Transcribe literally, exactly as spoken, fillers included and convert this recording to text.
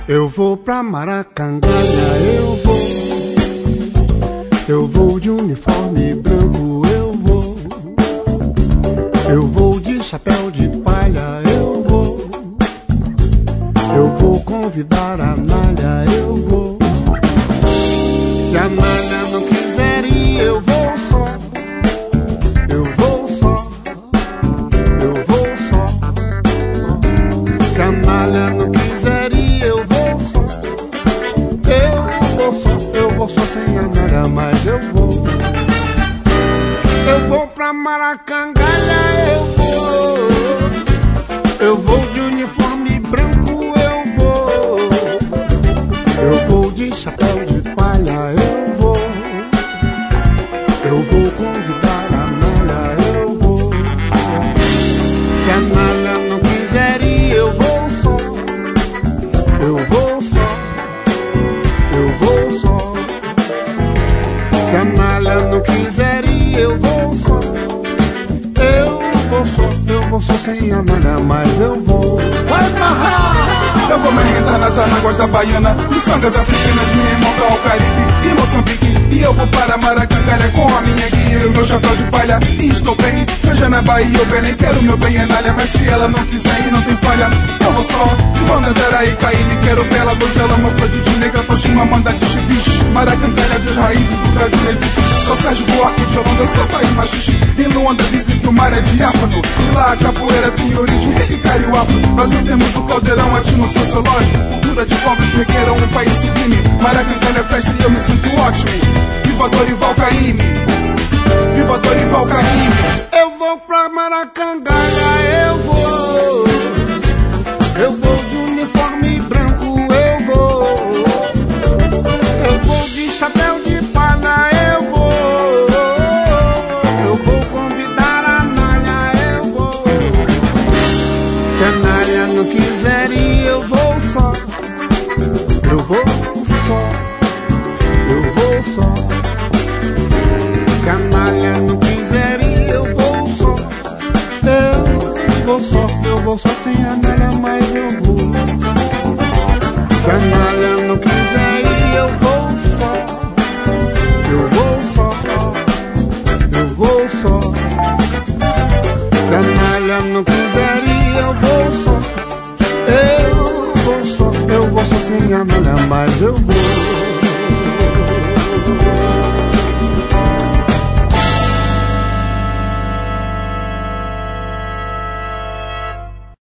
Eu vou pra Maracangalha, eu vou. Eu vou de uniforme branco, eu vou. Eu vou de chapéu de palha, eu vou. Eu vou convidar a Nália, eu vou. Se a Nália não quiser ir, eu vou só. Eu vou só. Eu vou só. Se a Nália não quiser ir, eu vou só. Eu vou só, eu vou só sem a Nália, mas eu vou. Eu vou pra Maracangalha, eu vou. Eu vou de uniforme branco, eu vou. Eu vou de chapéu de palha, eu vou. Eu vou convidar a Nália, eu vou. Se a Nália não quiser ir, eu vou só. Eu vou só. Eu vou só. Se a Nália não quiser ir, eu vou só. Eu vou só, eu vou só sem a Nália, mas eu vou. Vai barrar! Eu vou me arrebentar nas anáguas da Baiana, miçangas africanas me remontam ao Caribe e Moçambique. E eu vou para Maracangalha com a minha guia e o meu chapéu de palha. E estou bem, seja na Bahia ou Belém, quero meu bem é Nália. Mas se ela não quiser ir, não tem falha. Eu vou só, e vou nadar aí, cair, me quero bela, pois ela uma flor de negra, Toshima, manda de chiviche. Maracangalha das raízes do Brasil existe. Só Sérgio Buarque de Holanda, samba e machixe. Em Luanda dizem que o mar é diáfano, e lá a capoeira tem origem relicário afro. Nós não temos o caldeirão etno-sociológico, cultura de povos que queiram um país sublime. Maracangalha é festa e eu me sinto ótimo. Viva Dorival Caymmi, viva Dorival Caymmi. Eu vou pra Maracangalha, eu vou. Eu vou de uniforme branco, eu vou. Eu vou de chapéu de palha, eu vou. Eu vou convidar a Nália, eu vou. Se a Nália não quiser ir, eu vou só. Eu vou só. Eu vou só. Se a Nália não quiser ir, eu vou só. Eu vou só, eu vou só sem a Nália, mas eu vou. Se a Nália não quiser ir, eu vou só. Eu vou só. Eu vou só. Se a Nália não quiser ir, eu vou só. Eu vou só, eu vou só sem a Nália, mas eu vou.